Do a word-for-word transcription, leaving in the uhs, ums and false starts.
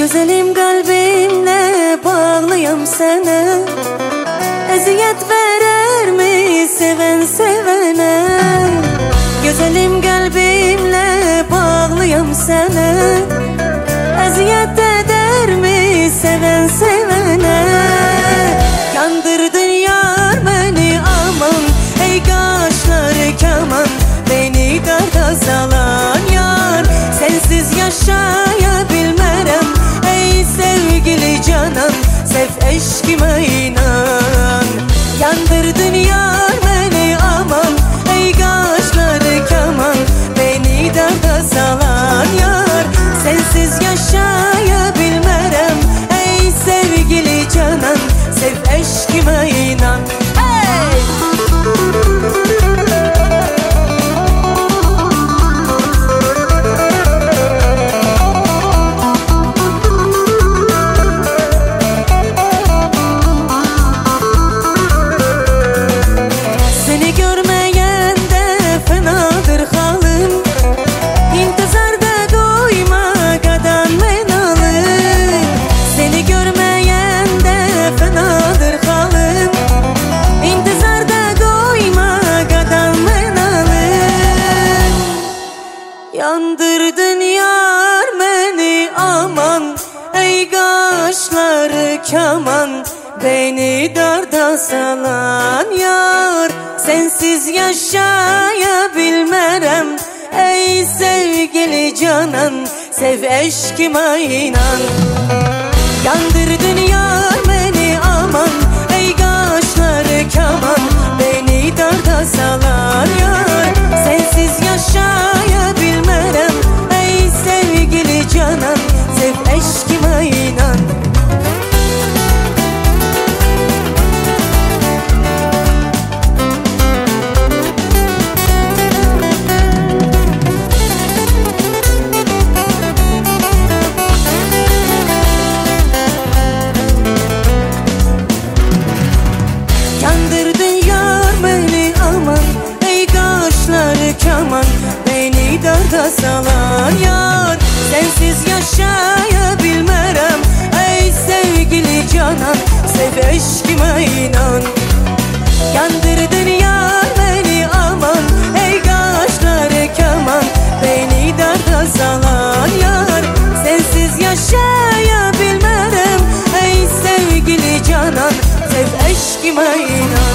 Güzelim kalbimle bağlıyım sana. Eziyet verer mi seven sevene? Güzelim kalbimle bağlıyım sana. Eziyet eder mi seven sevene? Yandırdın yar beni aman, ey kaşları kaman, beni darda salan yar. Sensiz yaşayabilmerem ey sevgili canan, sev eşkime inan. Yandırdın yar beni aman, ey kaşları kaman, beni darda salan yar. Sensiz yaşayabilmerem ey sevgili canan, sev eşkime inan. Hey! Yandırdın yar beni aman, ey kaşları kaman, beni darda salan yar. Sensiz yaşayabilmerem ey sevgili canan, sev eşkime inan. Yandırdın yar beni aman, ey kaşları kaman, beni darda salan yar. Sensiz yaşayabilmerem ey sevgili canan, sev eşkime inan. Yandırdın yar beni aman, ey kaşları kaman, beni darda salan yar. Sensiz yaşayabilmerem ey sevgili canan, sev eşkime inan. Yandırdın yar beni aman, ey kaşları kaman, beni darda salan yar. Sensiz yaşayabilmerem ey sevgili canan, sev eşkime inan.